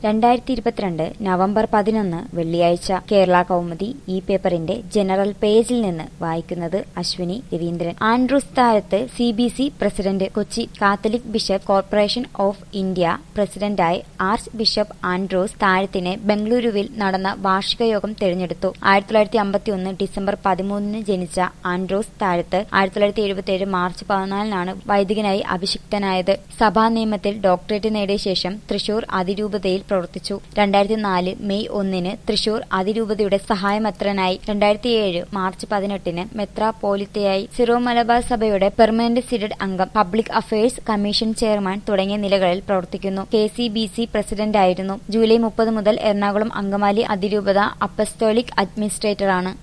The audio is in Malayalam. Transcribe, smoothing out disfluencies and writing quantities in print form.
2022 നവംബർ 11 വെള്ളിയാഴ്ച കേരള കൗമുദി ഈ പേപ്പറിന്റെ ജനറൽ പേജിൽ നിന്ന് വായിക്കുന്നത് അശ്വിനി രവീന്ദ്രൻ. ആൻഡ്രൂസ് താഴത്ത് CBC പ്രസിഡന്റ്. Kochi Catholic bishop corporation of India പ്രസിഡന്റായി ആർച്ച് ബിഷപ്പ് ആൻഡ്രൂസ് താഴത്തിനെ ബംഗളൂരുവിൽ നടന്ന വാർഷിക യോഗം തെരഞ്ഞെടുത്തു. 1951 ഡിസംബർ 13 ജനിച്ച ആൻഡ്രൂസ് താഴത്ത് 1977 മാർച്ച് 14 വൈദികനായി അഭിഷിക്തനായത്. സഭാ നിയമത്തിൽ ഡോക്ടറേറ്റ് നേടിയ ശേഷം തൃശൂർ അതിരൂപതയിൽ പ്രവർത്തിച്ചു. 2004 മെയ് 1 തൃശൂർ അതിരൂപതയുടെ സഹായമെത്രനായി. 2007 മാർച്ച് 18 മെത്രാപ്പോലിത്തയായി. സിറോ മലബാർ സഭയുടെ പെർമനന്റ് സീറ്റഡ് അംഗം, പബ്ലിക് അഫയേഴ്സ് കമ്മീഷൻ ചെയർമാൻ തുടങ്ങിയ നിലകളിൽ പ്രവർത്തിക്കുന്നു. KCBC പ്രസിഡന്റായിരുന്നു. ജൂലൈ 30 മുതൽ എറണാകുളം അങ്കമാലി അതിരൂപത അപ്പസ്തോലിക് അഡ്മിനിസ്ട്രേറ്ററാണ്.